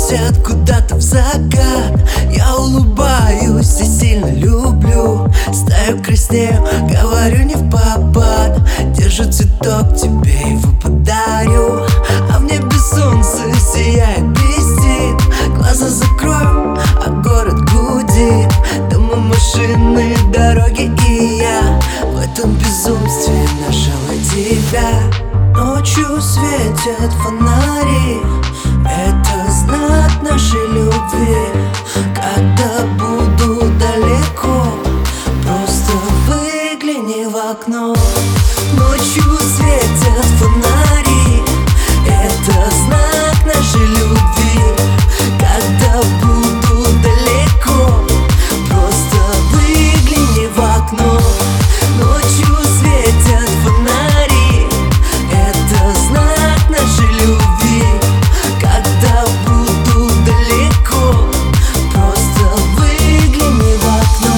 светят куда-то в закат. Я улыбаюсь и сильно люблю. Стою краснею, говорю не в попад. Держу цветок, тебе его подарю. А в небе солнце сияет, блестит. Глаза закрою, а город гудит. Дома, машины, дороги и я в этом безумстве нашла тебя. Ночью светят фонари, это знак нашей любви. Когда буду далеко, просто выгляни в окно. Ночью светят фонари, это знак нашей любви. Когда буду далеко, просто выгляни в окно. Ночью светят фонари, это знак нашей любви. Когда буду далеко, просто выгляни в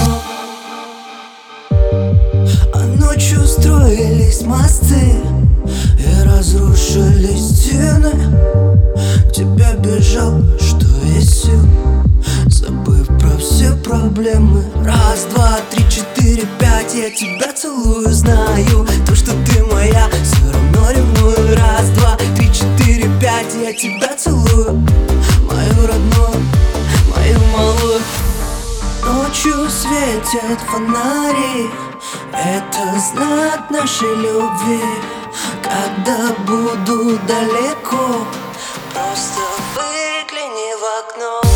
окно. А ночью строились мосты и разрушились стены. К тебе бежал, что есть сил, забыв про все проблемы. Раз, два, три, четыре, пять, я тебя целую, знаю то, что ты моя, все равно ревную. Раз, два, три, четыре, пять, я тебя целую, мою родную, мою малую. Ночью светят фонари, это знак нашей любви. Когда буду далеко, просто выгляни в окно.